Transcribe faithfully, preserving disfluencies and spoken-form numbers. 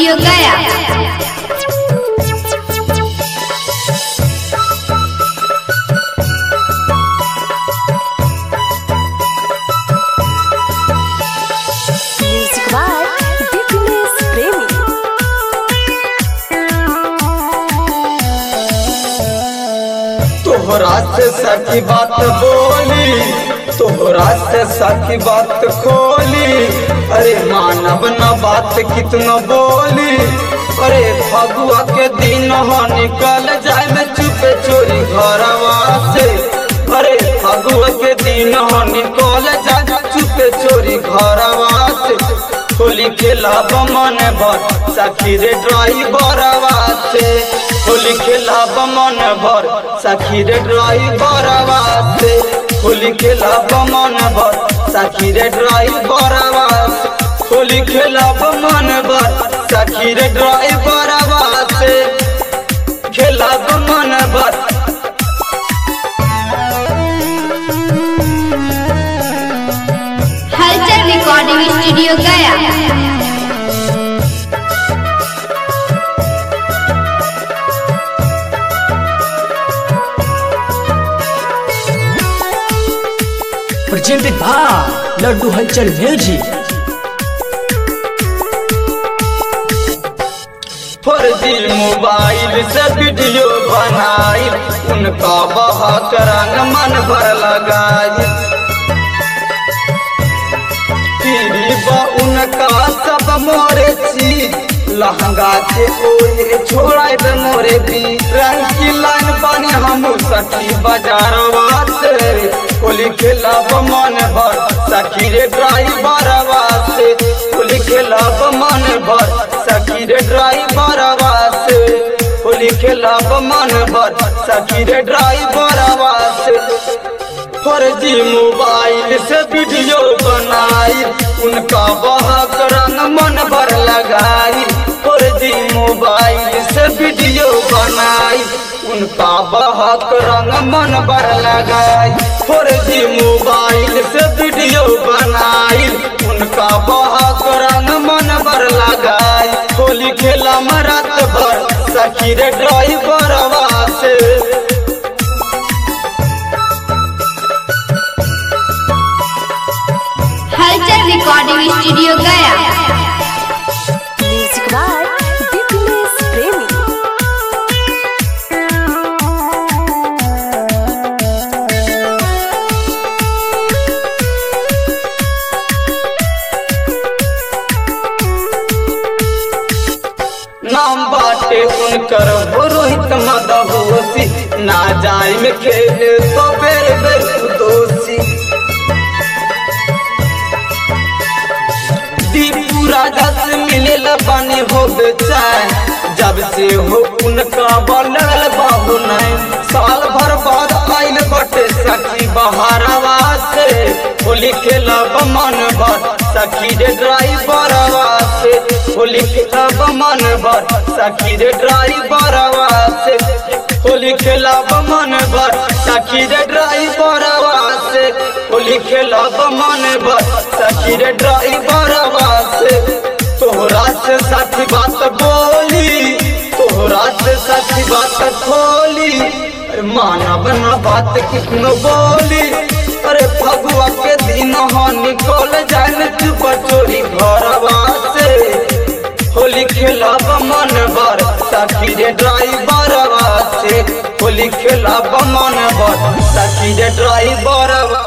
Studio गया। तोहरा से सच्ची बात बोली, तोहरा से सच्ची बात खोली। अरे मानव न बात कितना बोली। अरे फगुआ के दिन हो निकल जाए में चुपे चोरी घरवा से। अरे फगुआ के दिन हो निकल जाए चुपे चोरी घरवा से। होली खेला मन भर सखी रे ड्राइवरवा से। होली खेला मन भर सखी रे ड्राइवरवा से। होली खेला मन भर सखी रे ड्राइवरवा से। होली खेला मन भर सखी रे ड्राइवरवा से। खेला मन भर Halchal recording studio Gaya. Presented by Laddu Halchal music. फर्जी मोबाइल से वीडियो बनाई, उनका बहक रंग मन भर लगाई। उनका सब मोरे चीज लहंगा के ओए छोड़ाई दे मोरे भी। रंग की लाइन बने हम सखी बाजारवा से। होली खेला मन भर सखी रे ड्राइवरवा से। होली खेला मन भर सखी रे ड्राइवरवा से। होली खेला मन भर सखी रे ड्राइवरवा से। फर्जी मोबाइल से वीडियो बनाई, उनका बहक रंग मन भर लगाई। फर्जी मोबाइल से वीडियो बनाई, उनका बहक रंग मन भर लगाई। फर्जी मोबाइल से वीडियो बनाई, उनका बहक रंग मन भर लगाई। होली खेला रात भर सखी रे ड्राइवरवा से। Halchal recording studio Gaya. Music by Deeplesh Premi. नाम बाटे उनकर रोहित मदहोसी। ना जाए में खेले तो बेर बेर दोषी। दीपू राजा से मिले बने हो बेचैन, जब से हो उनका बनल बाबू नहीं। साल भर बाद आइल बटे सखी बहारवा से। होली खेला मन भर सखी रे ड्राइवरवा से। होली खेला मन भर सखी रे ड्राइवरवा से। होली खेला मन भर सखी रे ड्राइवरवा से। होली खेला मन भर सखी रे ड्राइवरवा से। तोहरा से साथी बात बोली, तोहरा से साथी बात खोली। अरे मानव न बात कितनो बोली। अरे फगुआ के दिन हो निकल जाए चुप चोरी घरवा से। होली खेला मन भर सखी रे ड्राइवरवा से। होली खेला मन भर सखी रे ड्राइवरवा